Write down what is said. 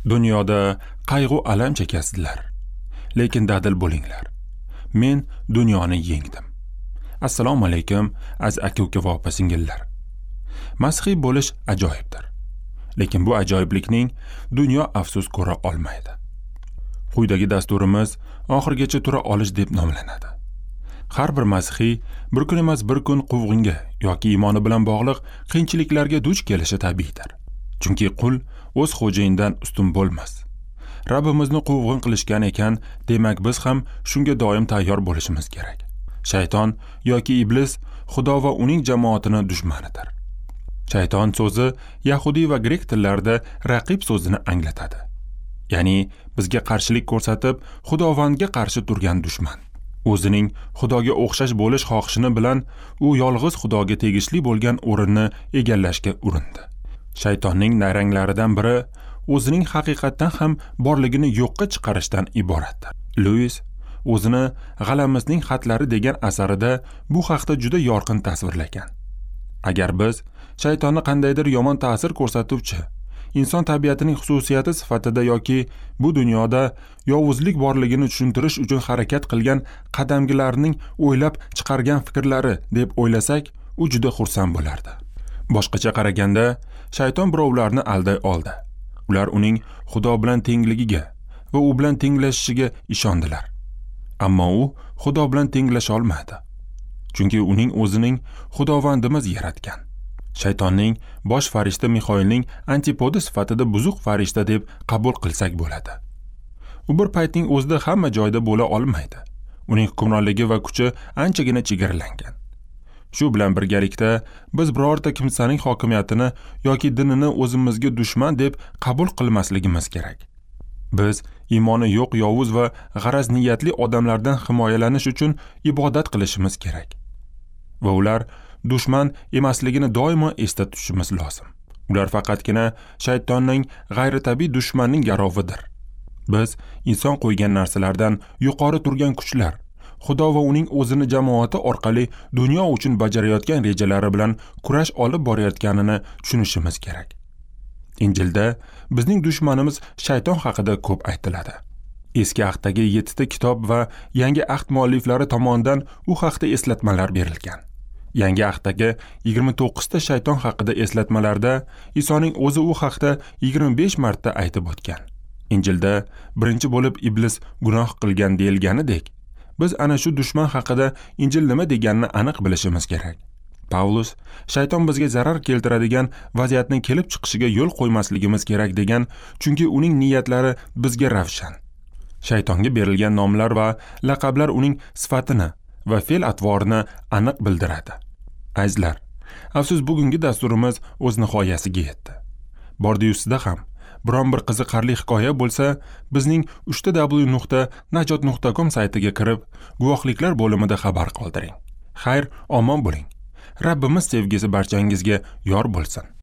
Dunyoda qayg'u alam chekasizlar, lekin dadil bo'linglar. Men dunyoni yengdim. Assalomu alaykum aziz aka-uka va opa-singillar. Masihiy bo'lish ajoyibdir. Lekin bu ajoyiblikning dunyo afsus ko'ra olmaydi. Quyidagi dasturimiz oxirgacha tura olish deb nomlanadi. Har bir masihiy bir kun emas bir kun quvg'inga yoki iymoni bilan bog'liq qiyinchiliklarga duch kelishi tabiiydir. Chunki qul o'z xo'jayinidan ustun bo'lmas. Rabbimizni quvg'in qilishgan ekan, demak biz ham shunga doim tayyor bo'lishimiz kerak. Shayton yoki iblis Xudo va uning jamoatini dushmanidir. Shayton so'zi Yahudiy va grek tillarida raqib so'zini anglatadi. Ya'ni bizga qarshilik ko'rsatib, Xudovandga qarshi turgan dushman. O'zining Xudoga o'xshash bo'lish xohishini bilan u yolg'iz Xudoga tegishli bo'lgan o'rinni egallashga urindi. Shaytonning nayranglaridan biri o'zining haqiqatdan ham borligini yo'qqa chiqarishdan iboratdir. Lewis o'zini G'alamizning xatlari degan asarida bu haqda juda yorqin tasvirlagan. Agar biz shaytonni qandaydir yomon ta'sir ko'rsatuvchi inson tabiatining xususiyati sifatida yoki bu dunyoda yovuzlik borligini tushuntirish uchun harakat qilgan qadamgilarning o'ylab chiqargan fikrlari deb o'ylasak, u juda xursand bo'lardi. Boshqacha qaraganda, shayton birovlarni alday oldi. Ular uning Xudo bilan tengligiga va u bilan tenglashishiga ishondilar. Ammo u Xudo bilan tenglasha olmadi. Chunki uning o'zining Xudovandimiz yaratgan. Shaytonning bosh farishta Mixoilning antipodi sifatida buzuq farishta deb qabul qilsak bo'ladi. U bir paytning o'zida hamma joyda bo'la olmaydi. Uning hukmronligi va kuchi anchagina chegaralangan. Shu bilan birgalikda biz birorta kimsaning hokimiyatini yoki dinini o'zimizga dushman deb qabul qilmasligimiz kerak. Biz iymoni yo'q yovuz va g'araz niyatli odamlardan himoyalanish uchun ibodat qilishimiz kerak. Va ular dushman emasligini doimo esda tutishimiz lozim. Ular faqatgina shaytonning g'ayritabiiy dushmanning garovidir. Biz inson qo'ygan narsalardan yuqori turgan kuchlar, Xudo va uning o'zini jamoati orqali dunyo uchun bajarayotgan rejalari bilan kurash olib borayotganini tushunishimiz kerak. Injilda bizning dushmanimiz shayton haqida ko'p aytiladi. Eski ahddagi 7 ta kitob va yangi ahd mualliflari tomonidan u haqda eslatmalar berilgan. Yangi ahddagi 29 ta shayton haqida eslatmalarda Isoning o'zi u haqda 25 marta aytib o'tgan. Injilda birinchi bo'lib iblis gunoh qilgan deyilganidek, biz ana shu dushman haqida Injil nima deganini aniq bilishimiz kerak. Pavlus shayton bizga zarar keltiradigan vaziyatning kelib chiqishiga yo'l qo'ymasligimiz kerak degan, chunki uning niyatlari bizga ravshan. Shaytonga berilgan nomlar va laqablar uning sifatini va fe'l-atvorini aniq bildiradi. Azizlar, afsus bugungi dasturimiz o'z nihoyasiga yetdi. Bordiyusida ham biron bir qiziqarli hikoya bo'lsa, bizning www.najot.com saytiga kirib, guvohliklar bo'limida xabar qoldiring. Xayr, omon bo'ling. Rabbimiz sevgisi barchangizga yor bo'lsin.